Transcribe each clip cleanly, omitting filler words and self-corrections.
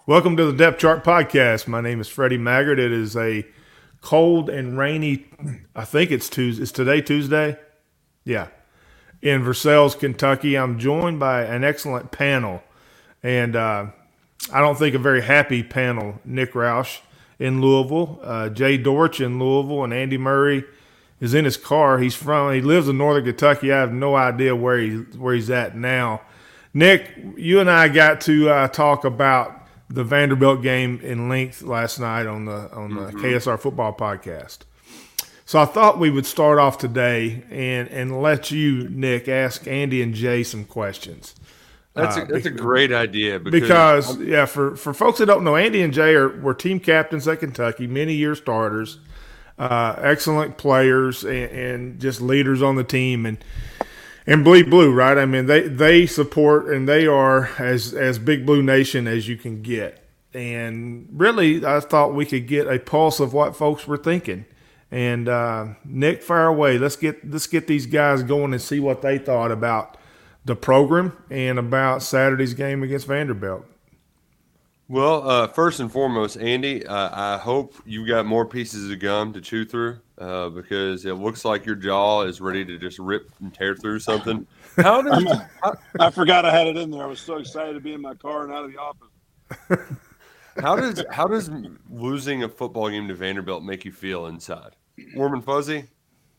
Welcome to the Depth Chart Podcast. My name is Freddie Maggard. It is a cold and rainy, I think it's Tuesday. Is today Tuesday? Yeah. In Versailles, Kentucky. I'm joined by an excellent panel. And I don't think a very happy panel. Nick Roush in Louisville, Jay Dortch in Louisville, and Andy Murray is in his car. He lives in northern Kentucky. I have no idea where he's at now. Nick, you and I got to talk about the Vanderbilt game in length last night on the KSR Football Podcast. So I thought we would start off today and let you, Nick, ask Andy and Jay some questions. That's a great idea. Because for folks that don't know, Andy and Jay were team captains at Kentucky, many year starters, excellent players, and just leaders on the team. And Bleed Blue, right? I mean, they support, and they are as Big Blue Nation as you can get. And really, I thought we could get a pulse of what folks were thinking. And Nick, fire away. Let's get these guys going and see what they thought about the program and about Saturday's game against Vanderbilt. Well, first and foremost, Andy, I hope you got more pieces of gum to chew through because it looks like your jaw is ready to just rip and tear through something. I forgot I had it in there. I was so excited to be in my car and out of the office. How does losing a football game to Vanderbilt make you feel inside? Warm and fuzzy?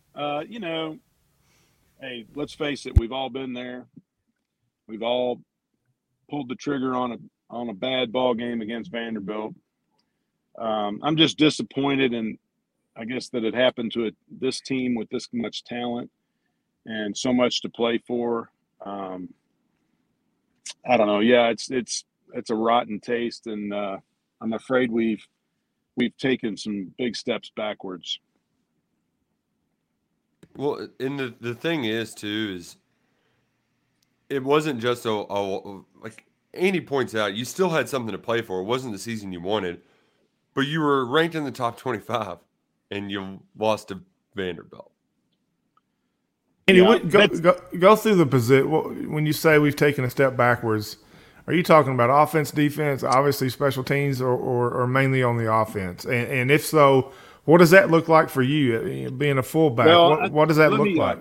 Hey, let's face it. We've all been there. We've all pulled the trigger on a bad ball game against Vanderbilt. I'm just disappointed, and I guess that it happened to this team with this much talent and so much to play for. I don't know. Yeah, it's a rotten taste, and I'm afraid we've taken some big steps backwards. Well, and the thing is too is it wasn't just like Andy points out, you still had something to play for. It wasn't the season you wanted, but you were ranked in the top 25, and you lost to Vanderbilt. Andy, go through the position. When you say we've taken a step backwards, are you talking about offense, defense, obviously special teams, or mainly on the offense? And if so, what does that look like for you, being a fullback? Well, what does that look like?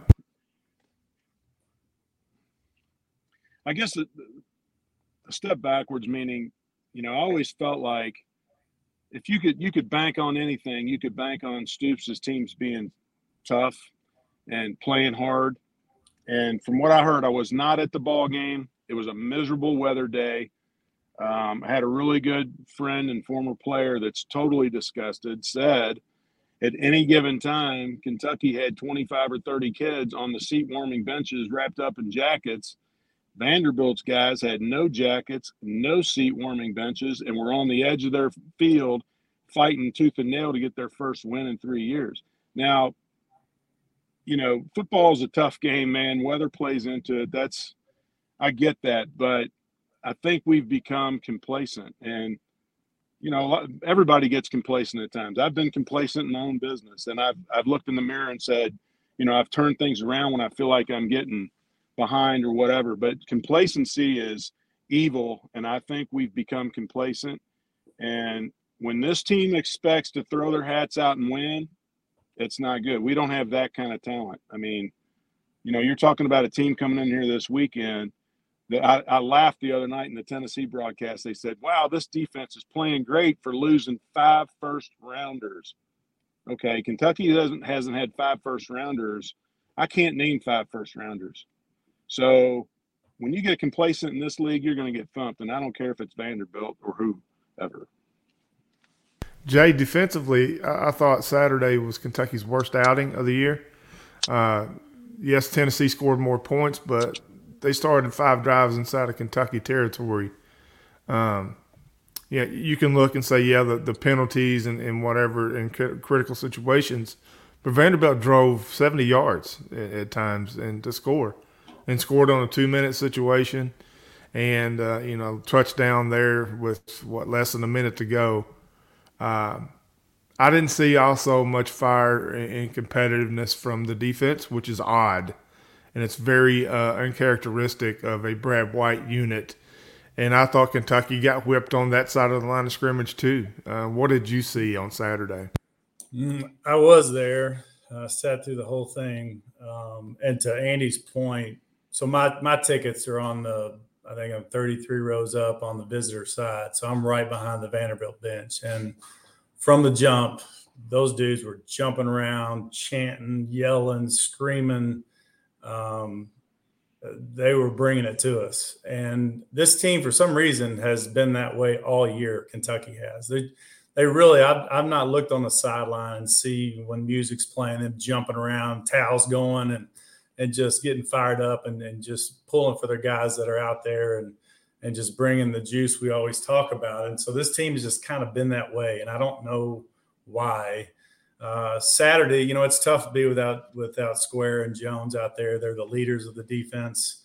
I guess a step backwards, meaning, I always felt like if you could bank on anything, you could bank on Stoops' teams being tough and playing hard. And from what I heard, I was not at the ball game. It was a miserable weather day. I had a really good friend and former player that's totally disgusted, said at any given time, Kentucky had 25 or 30 kids on the seat warming benches wrapped up in jackets. Vanderbilt's guys had no jackets, no seat warming benches, and were on the edge of their field fighting tooth and nail to get their first win in 3 years. Now, football is a tough game, man. Weather plays into it. I get that, but I think we've become complacent. And, everybody gets complacent at times. I've been complacent in my own business, and I've looked in the mirror and said, I've turned things around when I feel like I'm getting behind or whatever. But complacency is evil, and I think we've become complacent. And when this team expects to throw their hats out and win, it's not good. We don't have that kind of talent. I mean, you're talking about a team coming in here this weekend that I laughed the other night in the Tennessee broadcast. They said, wow, this defense is playing great for losing 5 first-rounders. Okay, Kentucky hasn't had 5 first-rounders. I can't name 5 first-rounders. So when you get complacent in this league, you're going to get thumped, and I don't care if it's Vanderbilt or whoever. Jay, defensively, I thought Saturday was Kentucky's worst outing of the year. Yes, Tennessee scored more points, but they started 5 drives inside of Kentucky territory. You can look and say, the penalties and whatever in critical situations, but Vanderbilt drove 70 yards at times and to score, and scored on a 2-minute situation, and touchdown there with less than a minute to go. I didn't see also much fire and competitiveness from the defense, which is odd. And it's very uncharacteristic of a Brad White unit. And I thought Kentucky got whipped on that side of the line of scrimmage too. What did you see on Saturday? I was there. Sat through the whole thing. And to Andy's point, so my tickets are I think I'm 33 rows up on the visitor side. So I'm right behind the Vanderbilt bench. And from the jump, those dudes were jumping around, chanting, yelling, screaming. They were bringing it to us. And this team, for some reason, has been that way all year. Kentucky has. They really, I've not looked on the sideline and see when music's playing, them jumping around, towels going and just getting fired up and just pulling for their guys that are out there and just bringing the juice we always talk about. And so this team has just kind of been that way. And I don't know why. Saturday, it's tough to be without Square and Jones out there. They're the leaders of the defense.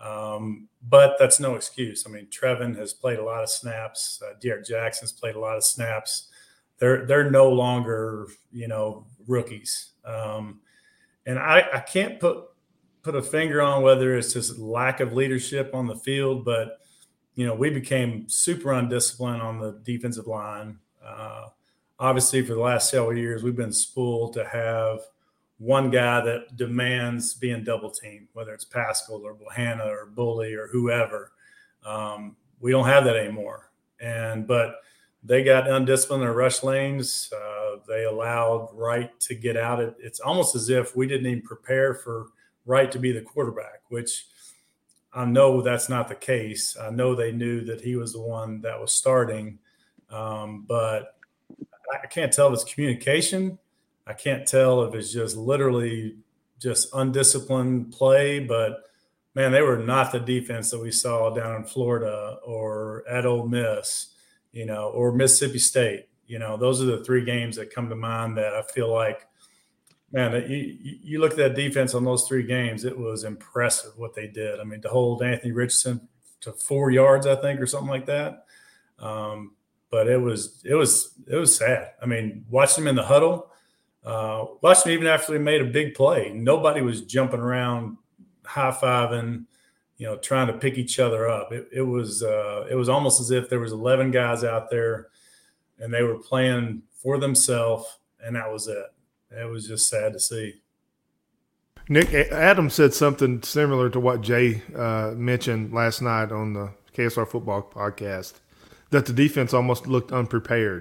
But that's no excuse. I mean, Trevin has played a lot of snaps. Derek Jackson's played a lot of snaps. They're no longer, rookies. And I can't put a finger on whether it's just lack of leadership on the field, but, we became super undisciplined on the defensive line. Obviously, for the last several years, we've been spoiled to have one guy that demands being double teamed, whether it's Pascal or Bohanna or Bully or whoever. We don't have that anymore. But they got undisciplined in rush lanes. They allowed Wright to get out. It's almost as if we didn't even prepare for Wright to be the quarterback, which I know that's not the case. I know they knew that he was the one that was starting, but I can't tell if it's communication. I can't tell if it's just literally just undisciplined play, but man, they were not the defense that we saw down in Florida or at Ole Miss, or Mississippi State. Those are the three games that come to mind that I feel like, man, you look at that defense on those three games, it was impressive what they did. I mean, to hold Anthony Richardson to 4 yards, I think, or something like that. But it was sad. I mean, watching them in the huddle, watching them even after they made a big play, nobody was jumping around, high-fiving, trying to pick each other up. It was almost as if there was 11 guys out there and they were playing for themselves, and that was it. It was just sad to see. Nick, Adam said something similar to what Jay mentioned last night on the KSR Football podcast, that the defense almost looked unprepared.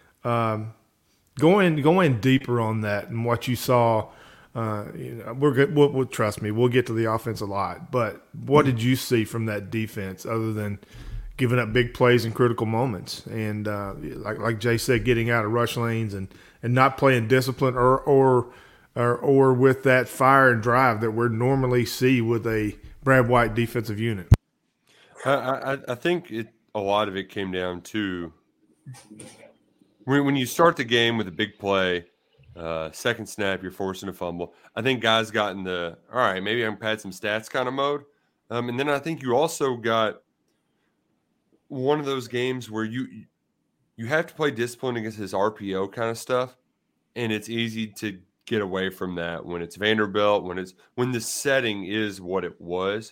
Going deeper on that and what you saw, we're good. We'll trust me. We'll get to the offense a lot. But what did you see from that defense other than giving up big plays in critical moments and like Jay said, getting out of rush lanes and not playing discipline or with that fire and drive that we normally see with a Brad White defensive unit? I think a lot of it came down to when you start the game with a big play, second snap, you're forcing a fumble. I think guys got in the, all right, maybe I'm pad some stats kind of mode. And then I think you also got one of those games where you have to play discipline against his RPO kind of stuff. And it's easy to get away from that when it's Vanderbilt, when the setting is what it was.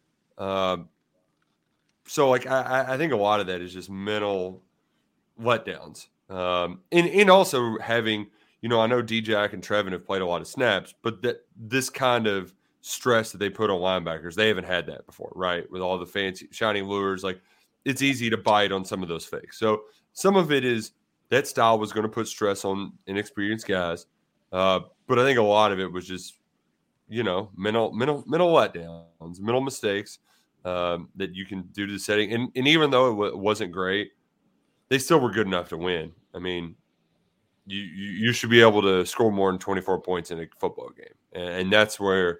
So like I think a lot of that is just mental letdowns. And also having, I know D-Jack and Trevin have played a lot of snaps, but this kind of stress that they put on linebackers, they haven't had that before, right? With all the fancy shiny lures, like it's easy to bite on some of those fakes. So some of it is that style was going to put stress on inexperienced guys. But I think a lot of it was just, mental letdowns, mental mistakes that you can do to the setting. And even though it wasn't great, they still were good enough to win. I mean, you should be able to score more than 24 points in a football game. And that's where,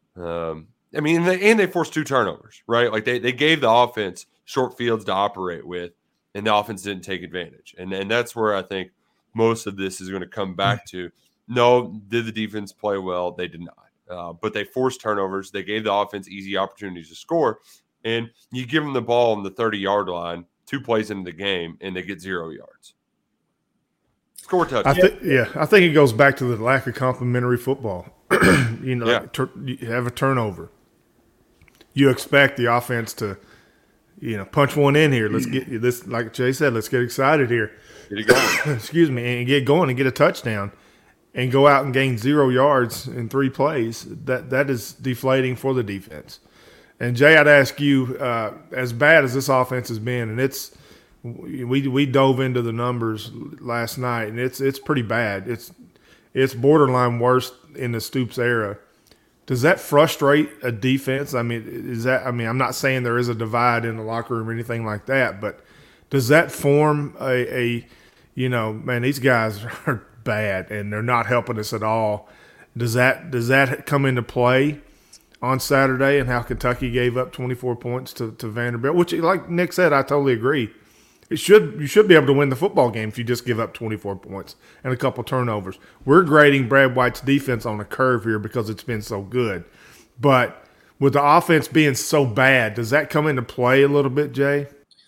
they forced 2 turnovers, right? Like they gave the offense short fields to operate with, and the offense didn't take advantage. And that's where I think most of this is going to come back to. No, did the defense play well? They did not. But they forced turnovers. They gave the offense easy opportunities to score. And you give them the ball on the 30-yard line, 2 plays into the game, and they get 0 yards. Score touchdown. I think it goes back to the lack of complementary football. You have a turnover. You expect the offense to, punch one in here. Let's get this, like Jay said, let's get excited here. Get it going. Excuse me, and get going and get a touchdown and go out and gain 0 yards in 3 plays. That is deflating for the defense. And Jay, I'd ask you, as bad as this offense has been, and we dove into the numbers last night, and it's pretty bad. It's borderline worse in the Stoops era. Does that frustrate a defense? I mean, I'm not saying there is a divide in the locker room or anything like that, but does that form man, these guys are bad and they're not helping us at all. Does that come into play on Saturday and how Kentucky gave up 24 points to Vanderbilt, which, like Nick said, I totally agree. You should be able to win the football game if you just give up 24 points and a couple turnovers. We're grading Brad White's defense on a curve here because it's been so good. But with the offense being so bad, does that come into play a little bit, Jay?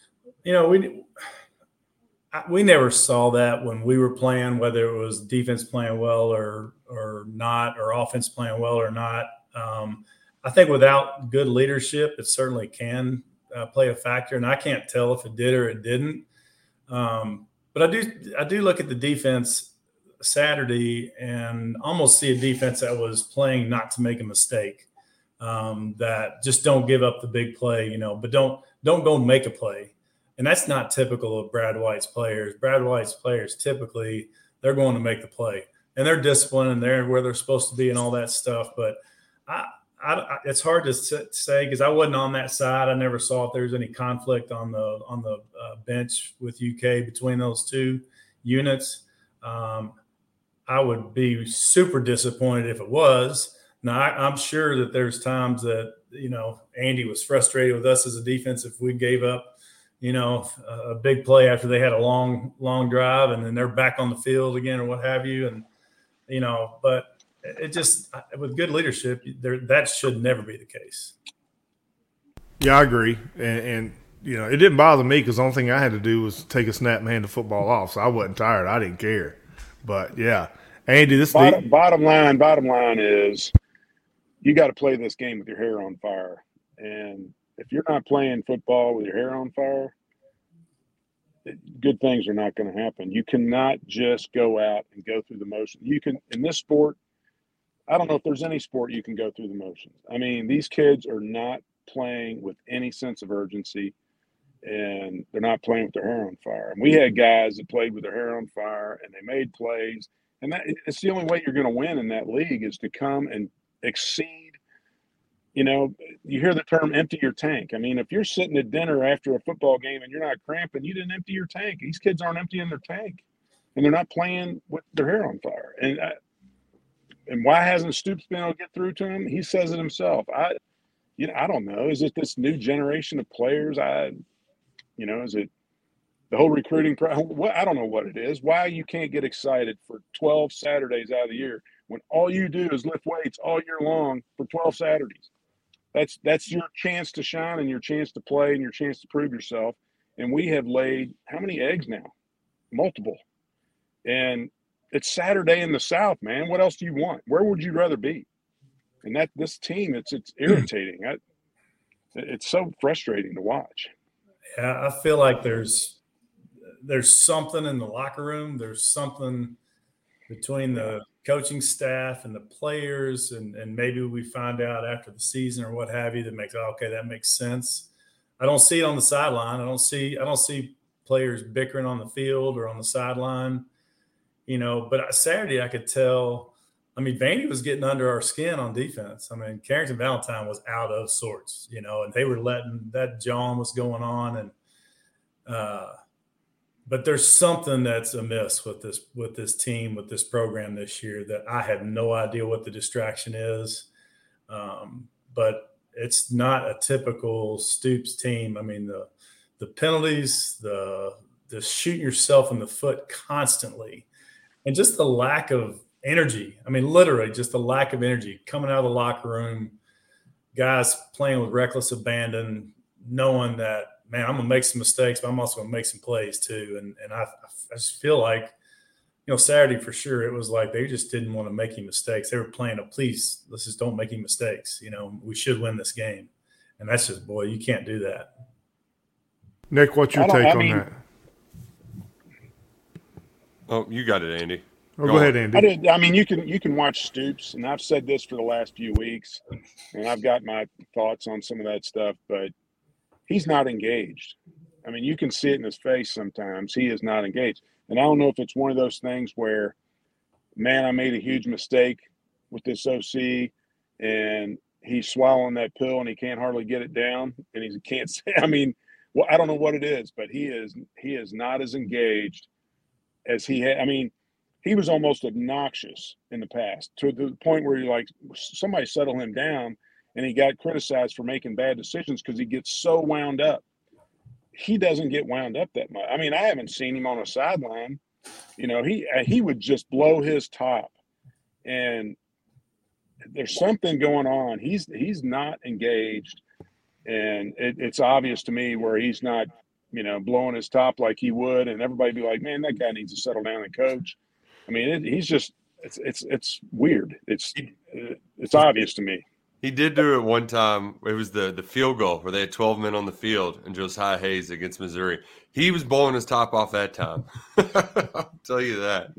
We never saw that when we were playing, whether it was defense playing well or not, or offense playing well or not. I think without good leadership, it certainly can play a factor, and I can't tell if it did or it didn't. But I do look at the defense Saturday and almost see a defense that was playing not to make a mistake, that just don't give up the big play, but don't go make a play. And that's not typical of Brad White's players. Brad White's players, typically, they're going to make the play. And they're disciplined and they're where they're supposed to be and all that stuff. But it's hard to say because I wasn't on that side. I never saw if there was any conflict on the bench with UK between those two units. I would be super disappointed if it was. Now, I'm sure that there's times that, Andy was frustrated with us as a defense if we gave up, a big play after they had a long drive and then they're back on the field again or what have you. And, but it just, with good leadership, that should never be the case. Yeah, I agree. And it didn't bother me because the only thing I had to do was take a snap and hand the football off. So I wasn't tired. I didn't care. But, yeah. Andy, this bottom line is you got to play this game with your hair on fire. And if you're not playing football with your hair on fire, good things are not going to happen. You cannot just go out and go through the motions. You can, in this sport, I don't know if there's any sport you can go through the motions. I mean, these kids are not playing with any sense of urgency, and they're not playing with their hair on fire. And we had guys that played with their hair on fire, and they made plays. And it's the only way you're going to win in that league is to come and exceed. You hear the term empty your tank. I mean, if you're sitting at dinner after a football game and you're not cramping, you didn't empty your tank. These kids aren't emptying their tank, and they're not playing with their hair on fire. And why hasn't Stoops been able to get through to him? He says it himself. I don't know. Is it this new generation of players? Is it the whole recruiting I don't know what it is. Why you can't get excited for 12 Saturdays out of the year when all you do is lift weights all year long for 12 Saturdays. That's your chance to shine and your chance to play and your chance to prove yourself. And we have laid how many eggs now? Multiple. And it's Saturday in the South, man. What else do you want? Where would you rather be? And this team, it's irritating. It's so frustrating to watch. Yeah, I feel like there's something in the locker room. There's something between the coaching staff and the players, and maybe we find out after the season or what have you that makes, that makes sense. I don't see it on the sideline. I don't see players bickering on the field or on the sideline, but Saturday I could tell. I mean, Vandy was getting under our skin on defense. I mean, Carrington Valentine was out of sorts, and they were letting that John was going on. And, but there's something that's amiss with this team, with this program this year that I have no idea what the distraction is. But it's not a typical Stoops team. I mean, the penalties, the shooting yourself in the foot constantly, and just the lack of energy. I mean, literally just the lack of energy coming out of the locker room, guys playing with reckless abandon, knowing that, man, I'm going to make some mistakes, but I'm also going to make some plays too. And I just feel like, Saturday for sure, it was like they just didn't want to make any mistakes. They were playing please, let's just don't make any mistakes. We should win this game. And that's just, boy, you can't do that. Nick, what's your take on that? Oh, you got it, Andy. Go ahead, Andy. You can watch Stoops, and I've said this for the last few weeks, and I've got my thoughts on some of that stuff, but he's not engaged. I mean, you can see it in his face sometimes. He is not engaged. And I don't know if it's one of those things where, man, I made a huge mistake with this OC, and he's swallowing that pill and he can't hardly get it down, and he can't say. I mean, well, I don't know what it is, but he is not as engaged as he had. I mean, he was almost obnoxious in the past, to the point where somebody settle him down, and he got criticized for making bad decisions because he gets so wound up. He doesn't get wound up that much. I mean, I haven't seen him on a sideline. You know, he would just blow his top, and there's something going on. He's not engaged, and it's obvious to me where he's not, you know, blowing his top like he would, and everybody be like, man, that guy needs to settle down and coach. I mean, he's just it's weird. It's obvious to me. He did do it one time. It was the field goal where they had 12 men on the field and Josiah Hayes against Missouri. He was blowing his top off that time. I'll tell you that.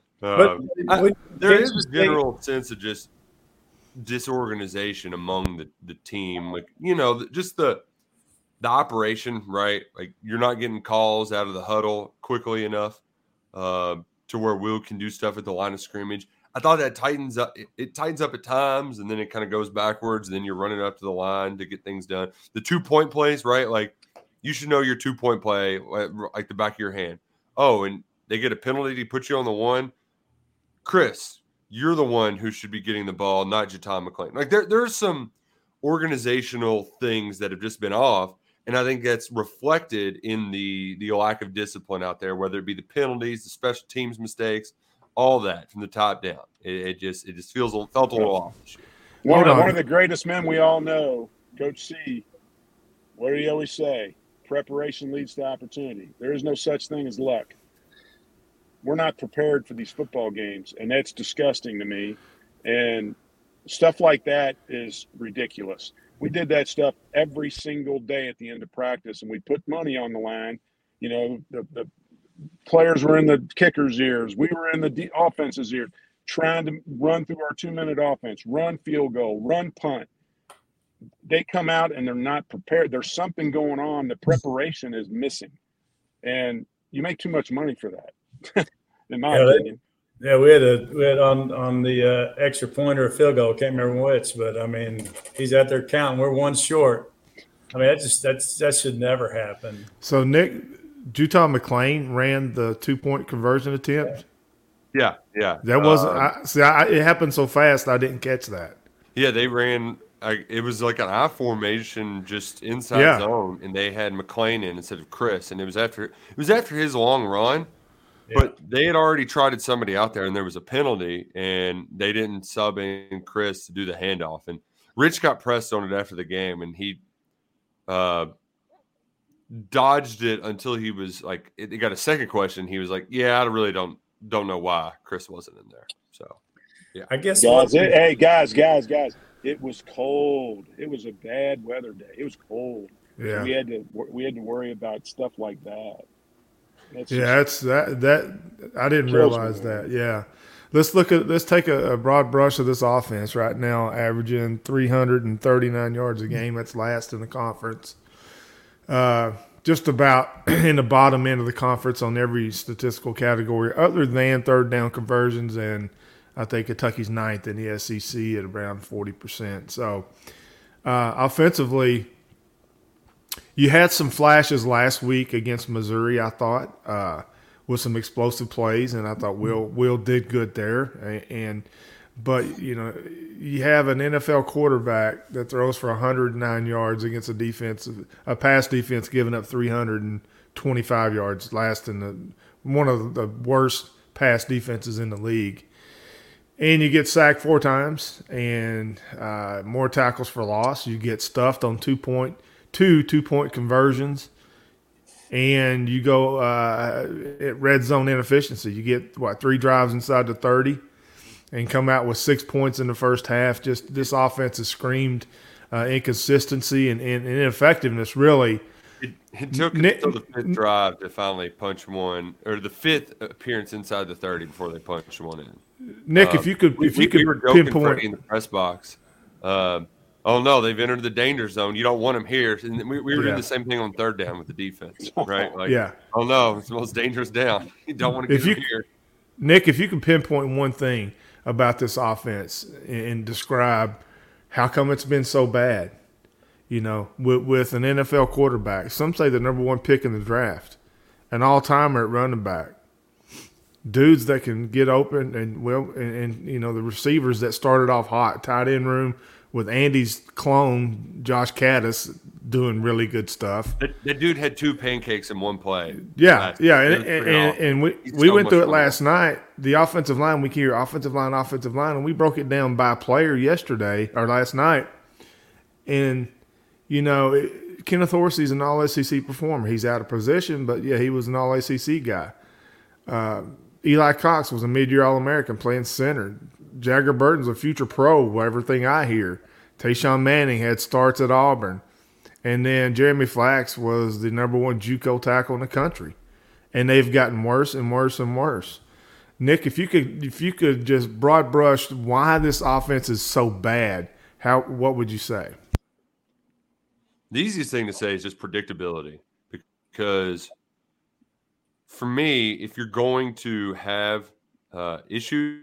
There is a general sense of just disorganization among the team. Like, you know, just the operation, right? Like, you're not getting calls out of the huddle quickly enough to where Will can do stuff at the line of scrimmage. I thought that tightens up. It tightens up at times, and then it kind of goes backwards, and then you're running up to the line to get things done. The 2-point plays, right? Like, you should know your 2-point play like the back of your hand. Oh, and they get a penalty to put you on the one. Chris, you're the one who should be getting the ball, not Jaton McClain. Like, there's some organizational things that have just been off, and I think that's reflected in the lack of discipline out there, whether it be the penalties, the special teams mistakes, all that from the top down. It just felt a little off this year. One of the greatest men we all know, Coach C. What did he always say? Preparation leads to opportunity. There is no such thing as luck. We're not prepared for these football games, and that's disgusting to me. And stuff like that is ridiculous. We did that stuff every single day at the end of practice, and we put money on the line. You know, the players were in the kicker's ears. We were in the offense's ears, trying to run through our 2-minute offense, run field goal, run punt. They come out and they're not prepared. There's something going on. The preparation is missing. And you make too much money for that, in my opinion. We had on the extra point or a field goal. Can't remember which, but I mean, he's out there counting. We're one short. I mean, that should never happen. So Nick, Jaton McClain ran the 2-point conversion attempt. Yeah. That wasn't. It happened so fast. I didn't catch that. Yeah, they ran. It was like an I formation, just inside zone, and they had McClain in instead of Chris, and it was after his long run. Yeah. But they had already trotted somebody out there, and there was a penalty, and they didn't sub in Chris to do the handoff. And Rich got pressed on it after the game, and he dodged it until he was like, it got a second question. He was like, "Yeah, I really don't know why Chris wasn't in there." So, yeah, I guess. Guys, it was cold. It was a bad weather day. It was cold. Yeah, we had to worry about stuff like that. That I didn't realize that. Yeah. Let's take a broad brush of this offense right now, averaging 339 yards a game. That's last in the conference. Just about in the bottom end of the conference on every statistical category, other than third down conversions, and I think Kentucky's 9th in the SEC at around 40%. So offensively, you had some flashes last week against Missouri, I thought, with some explosive plays, and I thought Will did good there. But you know, you have an NFL quarterback that throws for 109 yards against a pass defense giving up 325 yards, last in one of the worst pass defenses in the league. And you get sacked 4 times and more tackles for loss. You get stuffed on 2-point conversions, and you go at red zone inefficiency. You get 3 drives inside the 30 and come out with 6 points in the first half. Just this offense has screamed inconsistency and ineffectiveness, really. It took until the fifth drive to finally punch one, or the fifth appearance inside the 30 before they punched one in. Nick, if you could we were joking pinpoint in the press box. Oh no, they've entered the danger zone. You don't want them here. And we were doing the same thing on third down with the defense, right? Like, oh no, it's the most dangerous down. You don't want to get here. Nick, if you can pinpoint one thing about this offense and describe how come it's been so bad, you know, with an NFL quarterback. Some say the number one pick in the draft, an all-timer at running back, dudes that can get open and you know, the receivers that started off hot, tight end room with Andy's clone, Josh Caddis, doing really good stuff. That dude had 2 pancakes in one play. Yeah, and we went through it last night. The offensive line, we hear offensive line, and we broke it down by player last night. And, you know, Kenneth Orsi's an all-SEC performer. He's out of position, but, yeah, he was an all-SEC guy. Eli Cox was a mid-year All-American playing center. Jagger Burton's a future pro, everything I hear. Tayshawn Manning had starts at Auburn. And then Jeremy Flax was the number one JUCO tackle in the country. And they've gotten worse and worse and worse. Nick, if you could just broad brush why this offense is so bad, what would you say? The easiest thing to say is just predictability. Because for me, if you're going to have issues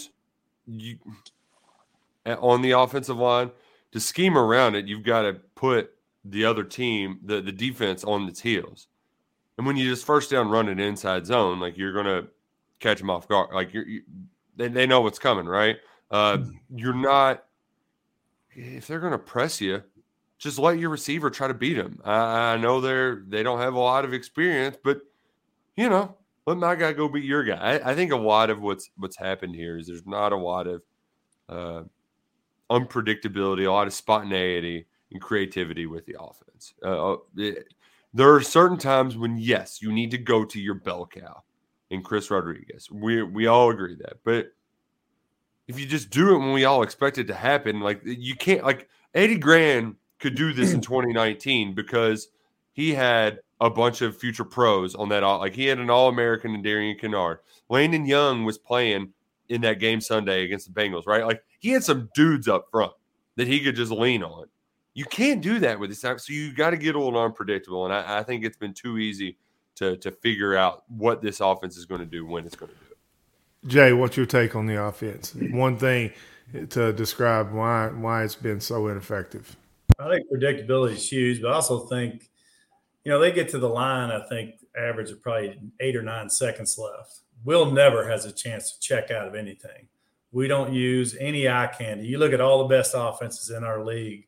on the offensive line, to scheme around it, you've got to put the other team, the defense, on its heels. And when you just first down run an inside zone, like, you're going to catch them off guard. Like, they know what's coming, right? You're not – if they're going to press you, just let your receiver try to beat them. I know they don't have a lot of experience, but, you know, let my guy go beat your guy. I think a lot of what's happened here is there's not a lot of unpredictability, a lot of spontaneity and creativity with the offense. There are certain times when, yes, you need to go to your bell cow in Chris Rodriguez. We all agree that. But if you just do it when we all expect it to happen, like, you can't – like, Eddie Gran could do this in 2019 because he had a bunch of future pros on that. Like, he had an All-American in Darian Kennard. Landon Young was playing in that game Sunday against the Bengals, right? Like, he had some dudes up front that he could just lean on. You can't do that with this time, so you got to get a little unpredictable, and I think it's been too easy to figure out what this offense is going to do when it's going to do it. Jay, what's your take on the offense? One thing to describe why it's been so ineffective. I think predictability is huge, but I also think, you know, they get to the line, I think, average of probably 8 or 9 seconds left. Will never has a chance to check out of anything. We don't use any eye candy. You look at all the best offenses in our league.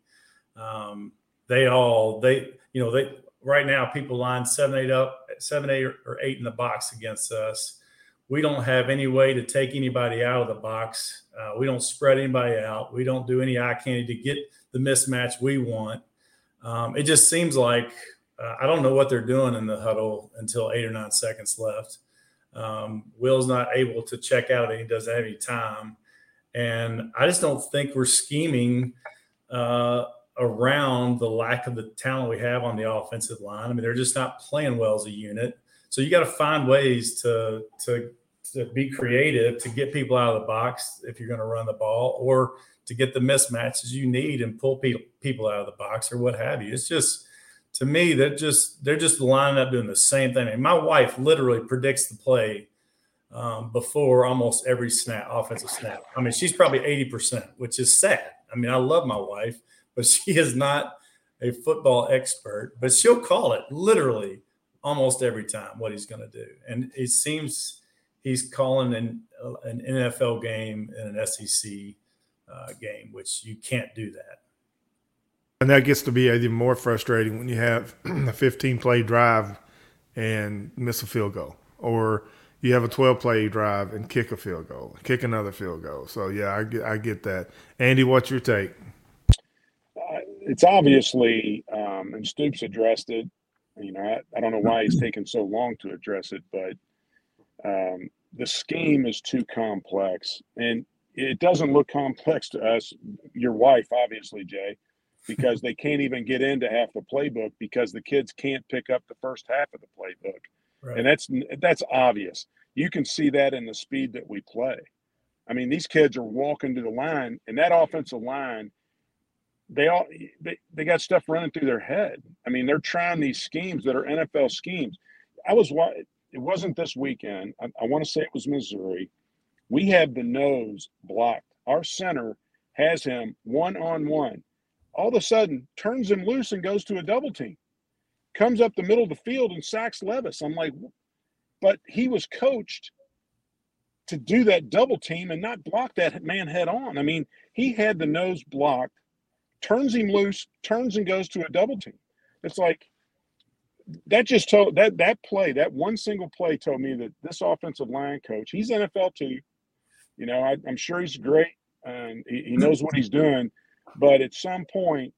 Right now people line 7, 8 or 8 in the box against us. We don't have any way to take anybody out of the box. We don't spread anybody out. We don't do any eye candy to get the mismatch we want. It just seems like I don't know what they're doing in the huddle until 8 or 9 seconds left. Will's not able to check out, and he doesn't have any time. And I just don't think we're scheming around the lack of the talent we have on the offensive line. I mean, they're just not playing well as a unit. So you got to find ways to be creative, to get people out of the box if you're going to run the ball, or to get the mismatches you need and pull people out of the box or what have you. It's just, to me, they're just lining up doing the same thing. I mean, my wife literally predicts the play before almost every offensive snap. I mean, she's probably 80%, which is sad. I mean, I love my wife, but she is not a football expert. But she'll call it literally almost every time what he's going to do. And it seems he's calling an NFL game and an SEC game, which you can't do that. And that gets to be even more frustrating when you have a 15-play drive and miss a field goal, or you have a 12-play drive and kick a field goal, kick another field goal. So, yeah, I get that. Andy, what's your take? It's obviously, and Stoops addressed it. You know, I don't know why he's taken so long to address it, but the scheme is too complex. And it doesn't look complex to us. Your wife, obviously, Jay. because they can't even get into half the playbook because the kids can't pick up the first half of the playbook. Right. And that's obvious. You can see that in the speed that we play. I mean, these kids are walking to the line, and that offensive line, they got stuff running through their head. I mean, they're trying these schemes that are NFL schemes. It wasn't this weekend. I want to say it was Missouri. We have the nose blocked. Our center has him one-on-one. All of a sudden, turns him loose and goes to a double team. Comes up the middle of the field and sacks Levis. I'm like, but he was coached to do that double team and not block that man head on. I mean, he had the nose blocked, turns him loose, turns and goes to a double team. It's like that just told that play, that one single play told me that this offensive line coach, he's NFL too. You know, I'm sure he's great and he knows what he's doing. But at some point,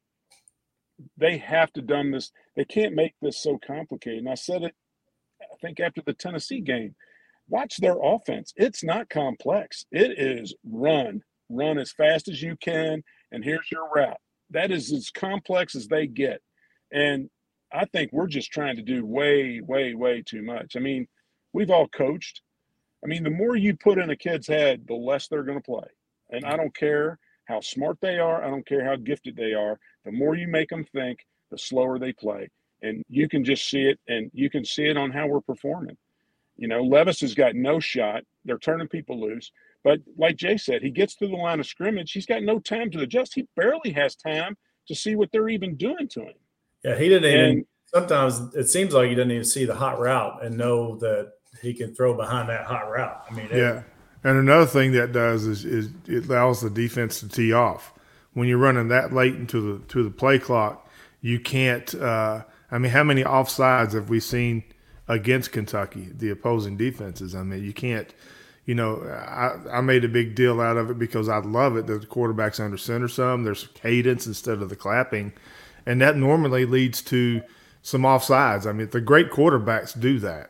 they have to done this. They can't make this so complicated. And I said it, I think, after the Tennessee game. Watch their offense. It's not complex. It is run as fast as you can, and here's your route. That is as complex as they get. And I think we're just trying to do way, way, way too much. I mean, we've all coached. I mean, the more you put in a kid's head, the less they're going to play. And I don't care how smart they are. I don't care how gifted they are. The more you make them think, the slower they play. And you can just see it, and you can see it on how we're performing. You know, Levis has got no shot. They're turning people loose. But like Jay said, he gets to the line of scrimmage. He's got no time to adjust. He barely has time to see what they're even doing to him. Yeah, he didn't even – sometimes it seems like he doesn't even see the hot route and know that he can throw behind that hot route. I mean, yeah. And another thing that does is it allows the defense to tee off. When you're running that late into the play clock, you can't I mean, how many offsides have we seen against Kentucky, the opposing defenses? I mean, you can't – you know, I made a big deal out of it because I love it that the quarterback's under center some. There's cadence instead of the clapping. And that normally leads to some offsides. I mean, the great quarterbacks do that.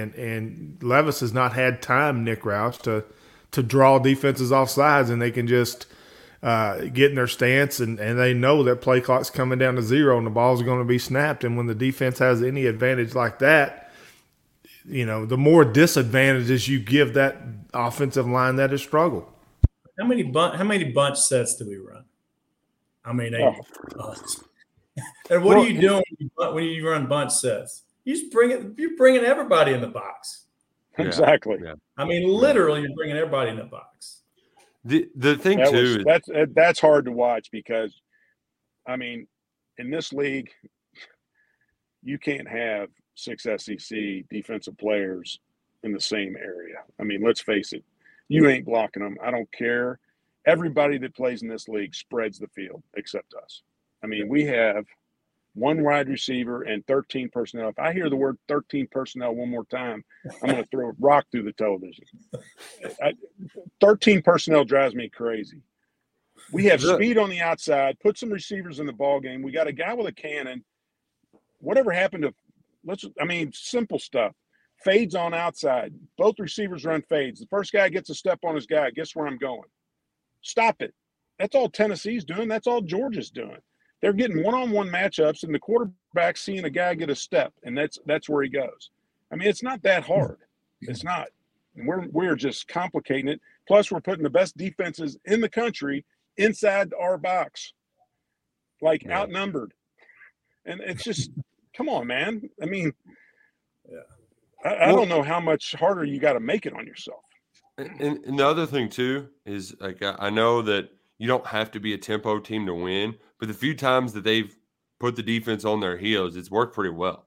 And Levis has not had time, Nick Roush, to draw defenses off sides, and they can just get in their stance, and they know that play clock's coming down to zero and the ball's going to be snapped. And when the defense has any advantage like that, you know, the more disadvantages you give that offensive line that has struggled. How many bunch sets do we run? I mean, and what are you doing when you run bunch sets? You're bringing everybody in the box. Exactly. Yeah. I mean, literally, you're bringing everybody in the box. The thing too that's hard to watch because, I mean, in this league, you can't have 6 SEC defensive players in the same area. I mean, let's face it, you ain't blocking them. I don't care. Everybody that plays in this league spreads the field except us. I mean, we have one wide receiver and 13 personnel. If I hear the word 13 personnel one more time, I'm going to throw a rock through the television. 13 personnel drives me crazy. We have speed on the outside, put some receivers in the ball game. We got a guy with a cannon. Whatever happened to simple stuff. Fades on outside. Both receivers run fades. The first guy gets a step on his guy. Guess where I'm going? Stop it. That's all Tennessee's doing. That's all Georgia's doing. They're getting one-on-one matchups, and the quarterback's seeing a guy get a step, and that's where he goes. I mean, it's not that hard. It's not. And we're just complicating it. Plus, we're putting the best defenses in the country inside our box, outnumbered. And it's just, come on, man. I mean, I don't know how much harder you got to make it on yourself. And the other thing, too, is I know that you don't have to be a tempo team to win, but the few times that they've put the defense on their heels, it's worked pretty well.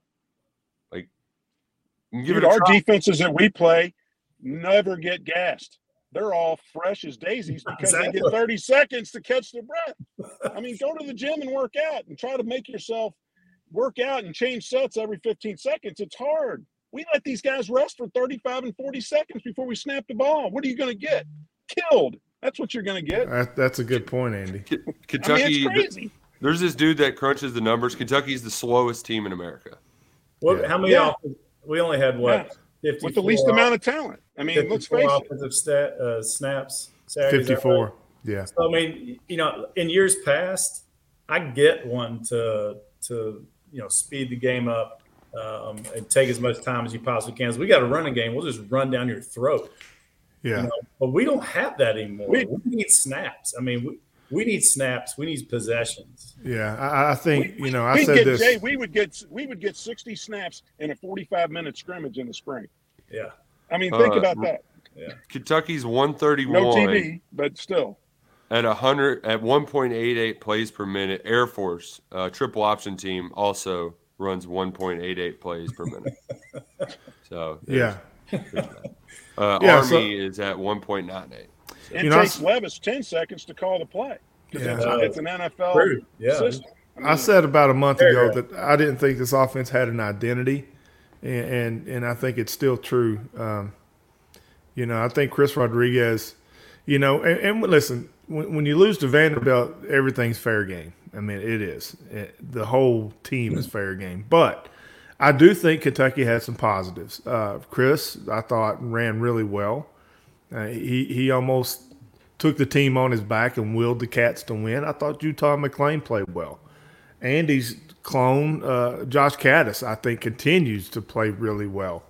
Our defenses that we play never get gassed. They're all fresh as daisies because they get 30 seconds to catch their breath. I mean, go to the gym and work out and try to make yourself work out and change sets every 15 seconds. It's hard. We let these guys rest for 35 and 40 seconds before we snap the ball. What are you going to get? Killed. That's what you're going to get. That's a good point, Andy. Kentucky, it's crazy. There's this dude that crunches the numbers. Kentucky's the slowest team in America. Well, how many offenses? We only had what? 54 with the least amount of talent. I mean, let's face it. Offensive snaps. Saturdays, 54. Right? Yeah. So, I mean, in years past, I get one to speed the game up and take as much time as you possibly can. We got to run a game. We'll just run down your throat. Yeah. But we don't have that anymore. We need snaps. I mean, we need snaps. We need possessions. Yeah, I think I said this. Jay, we would get 60 snaps in a 45-minute scrimmage in the spring. Yeah. I mean, think about that. Yeah. Kentucky's 131. No TV, but still. At 1.88 plays per minute. Air Force, triple option team, also runs 1.88 plays per minute. So yeah. Army is at 1.98. So. It takes Levis 10 seconds to call the play. Yeah. It's an NFL system. I said about a month ago that I didn't think this offense had an identity, and I think it's still true. I think Chris Rodriguez, and listen, when you lose to Vanderbilt, everything's fair game. I mean, it is. The whole team is fair game. But I do think Kentucky had some positives. Chris, I thought, ran really well. He almost took the team on his back and willed the Cats to win. I thought Utah McLean played well. Andy's clone, Josh Caddis, I think, continues to play really well.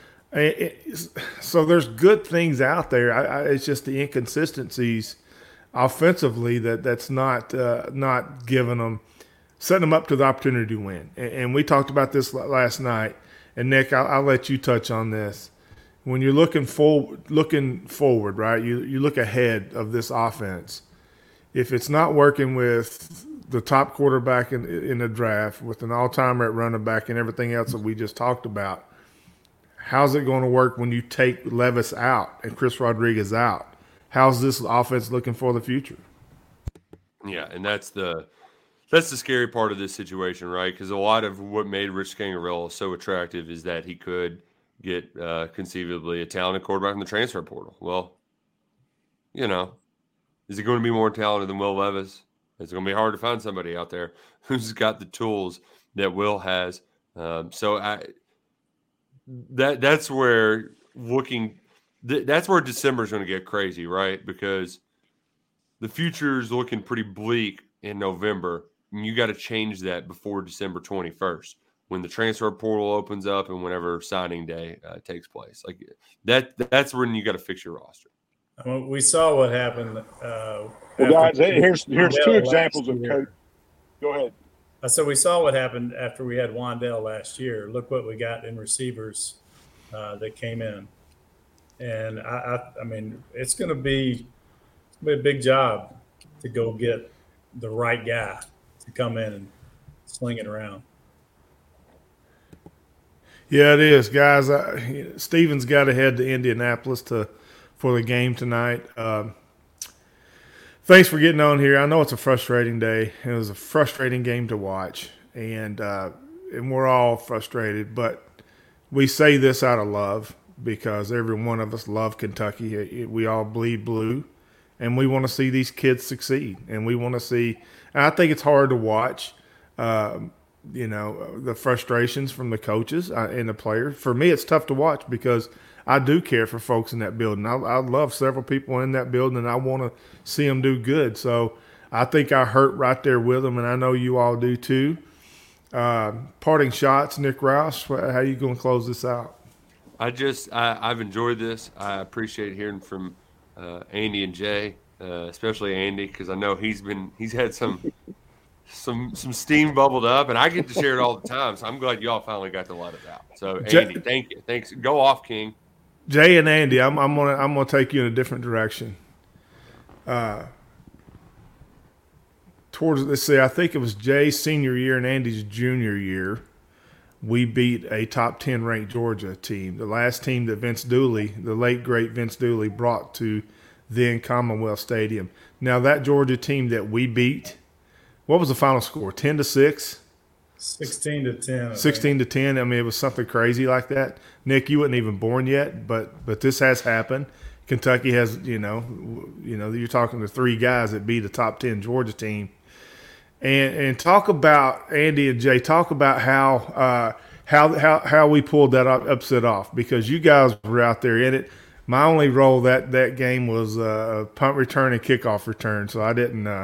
So there's good things out there. It's just the inconsistencies offensively that's not giving them, setting them up to the opportunity to win. And we talked about this last night. And Nick, I'll let you touch on this. When you're looking forward, right? You look ahead of this offense. If it's not working with the top quarterback in the draft, with an all-timer at running back and everything else that we just talked about, how's it going to work when you take Levis out and Chris Rodriguez out? How's this offense looking for the future? Yeah, and that's the scary part of this situation, right? Because a lot of what made Rich Scangarello so attractive is that he could get conceivably a talented quarterback in the transfer portal. Well, is he going to be more talented than Will Levis? It's going to be hard to find somebody out there who's got the tools that Will has. That's where that's where December is going to get crazy, right? Because the future is looking pretty bleak in November, and you got to change that before December 21st, when the transfer portal opens up and whenever signing day takes place. Like that's when you got to fix your roster. We saw what happened. Guys, here's two examples of coach. Go ahead. So we saw what happened after we had Wandale last year. Look what we got in receivers that came in, and I mean, it's going to be a big job to go get the right guy to come in and sling it around. Yeah, it is, guys. Steven's got to head to Indianapolis for the game tonight. Thanks for getting on here. I know it's a frustrating day. It was a frustrating game to watch, and we're all frustrated. But we say this out of love because every one of us love Kentucky. We all bleed blue, and we want to see these kids succeed. And we want to see – I think it's hard to watch, the frustrations from the coaches and the players. For me, it's tough to watch because – I do care for folks in that building. I love several people in that building, and I want to see them do good. So I think I hurt right there with them, and I know you all do too. Parting shots, Nick Roush, how are you going to close this out? I've enjoyed this. I appreciate hearing from Andy and Jay, especially Andy, because I know he's had some steam bubbled up, and I get to share it all the time. So I'm glad y'all finally got to let it out. So Andy, thank you. Thanks. Go off, King. Jay and Andy, I'm gonna take you in a different direction. I think it was Jay's senior year and Andy's junior year. We beat a top 10 ranked Georgia team, the last team that the late great Vince Dooley, brought to then Commonwealth Stadium. Now that Georgia team that we beat, what was the final score? 10-6. 16-10. 16-10. I mean, it was something crazy like that. Nick, you weren't even born yet, but this has happened. Kentucky has, you're talking to three guys that beat a top 10 Georgia team. And talk about, Andy and Jay, talk about how we pulled that upset off, because you guys were out there in it. My only role that game was punt return and kickoff return, so I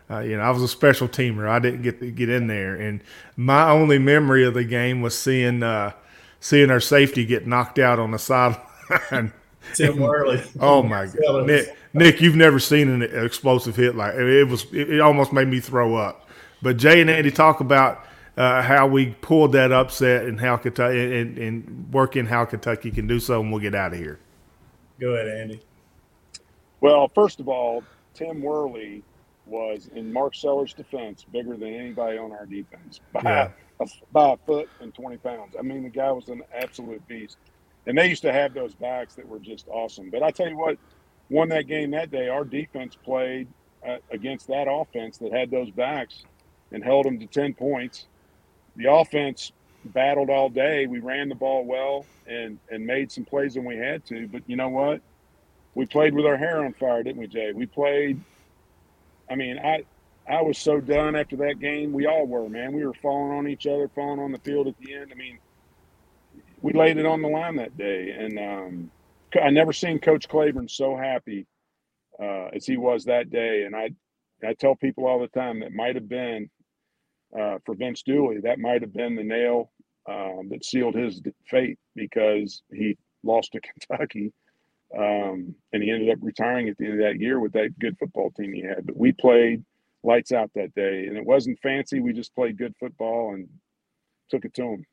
I was a special teamer. I didn't get to get in there, and my only memory of the game was seeing our safety get knocked out on the sideline. Tim Worley. Oh my God, Nick, you've never seen an explosive hit like it. It almost made me throw up. But Jay and Andy talk about how we pulled that upset and how Kentucky and working how Kentucky can do so, and we'll get out of here. Go ahead, Andy. Well, first of all, Tim Worley was, in Mark Sellers' defense, bigger than anybody on our defense by a foot and 20 pounds. I mean, the guy was an absolute beast. And they used to have those backs that were just awesome. But I tell you what, won that game that day. Our defense played against that offense that had those backs and held them to 10 points. The offense battled all day. We ran the ball well and made some plays when we had to. But you know what? We played with our hair on fire, didn't we, Jay? We played – I mean, I was so done after that game. We all were, man. We were falling on each other, falling on the field at the end. I mean, we laid it on the line that day. And I never seen Coach Claiborne so happy as he was that day. And I tell people all the time that might have been for Vince Dooley, that might have been the nail that sealed his fate, because he lost to Kentucky. And he ended up retiring at the end of that year with that good football team he had. But we played lights out that day, and it wasn't fancy. We just played good football and took it to them.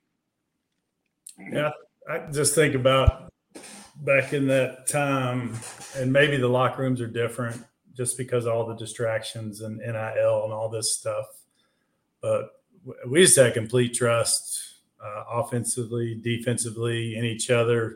Yeah, I just think about back in that time, and maybe the locker rooms are different just because of all the distractions and NIL and all this stuff. But we just had complete trust offensively, defensively, in each other.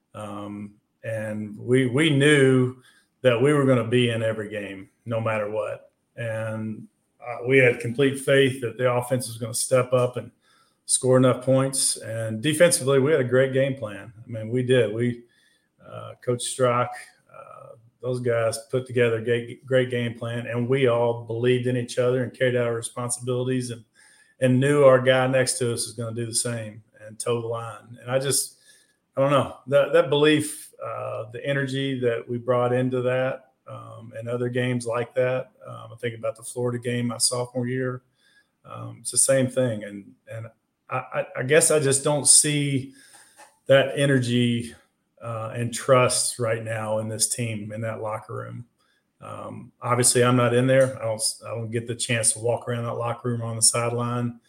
And we knew that we were going to be in every game, no matter what. And we had complete faith that the offense was going to step up and score enough points. And defensively, we had a great game plan. I mean, we did. Coach Strock, those guys put together a great game plan, and we all believed in each other and carried out our responsibilities and knew our guy next to us was going to do the same and toe the line. And I don't know, that belief, the energy that we brought into that and other games like that. I think about the Florida game my sophomore year. It's the same thing. And I guess I just don't see that energy and trust right now in this team, in that locker room. Obviously, I'm not in there. I don't get the chance to walk around that locker room on the sideline.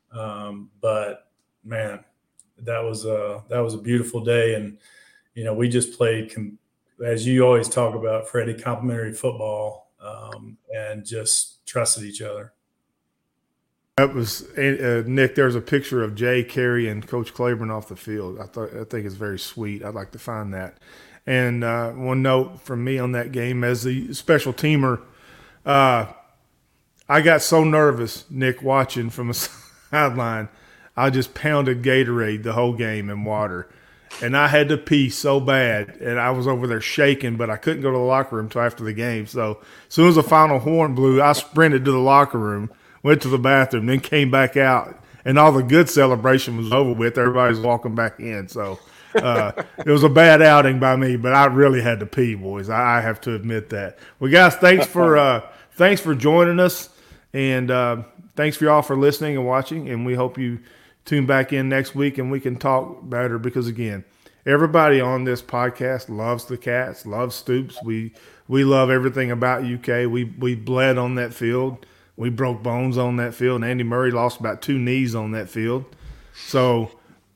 But man, that was a beautiful day. And, we just played, as you always talk about, Freddie, complimentary football, and just trusted each other. That was Nick. There's a picture of Jay carrying Coach Claiborne off the field. I think it's very sweet. I'd like to find that. And one note from me on that game, as the special teamer, I got so nervous, Nick, watching from a sideline. I just pounded Gatorade the whole game in water, and I had to pee so bad, and I was over there shaking, but I couldn't go to the locker room until after the game. So as soon as the final horn blew, I sprinted to the locker room, went to the bathroom, then came back out, and all the good celebration was over with. Everybody's walking back in. So it was a bad outing by me, but I really had to pee, boys. I have to admit that. Well, guys, thanks for joining us, and thanks for y'all for listening and watching, and we hope you tune back in next week and we can talk better, because, again, everybody on this podcast loves the Cats, loves Stoops. We love everything about UK. We bled on that field. We broke bones on that field, and Andy Murray lost about 2 knees on that field. So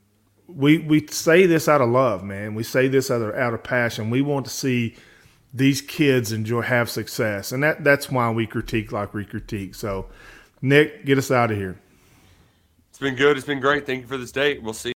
we say this out of love, man. We say this out of passion. We want to see these kids have success, and that's why we critique like we critique. So, Nick, get us out of here. It's been good. It's been great. Thank you for this date. We'll see.